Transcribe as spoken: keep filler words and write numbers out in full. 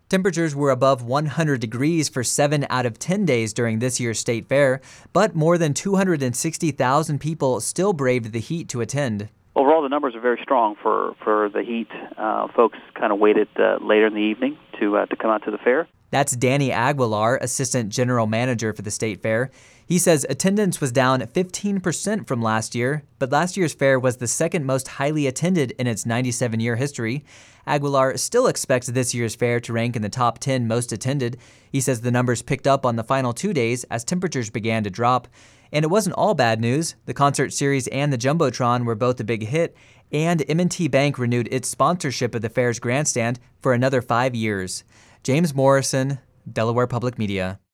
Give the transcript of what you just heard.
Temperatures were above one hundred degrees for seven out of ten days during this year's state fair, but more than two hundred sixty thousand people still braved the heat to attend. Overall, the numbers are very strong for, for the heat. Uh, folks kind of waited uh, later in the evening to uh, to come out to the fair. That's Danny Aguilar, Assistant General Manager for the State Fair. He says attendance was down fifteen percent from last year, but last year's fair was the second most highly attended in its ninety-seven year history. Aguilar still expects this year's fair to rank in the top ten most attended. He says the numbers picked up on the final two days as temperatures began to drop. And it wasn't all bad news. The concert series and the Jumbotron were both a big hit, and M and T Bank renewed its sponsorship of the fair's grandstand for another five years. James Morrison, Delaware Public Media.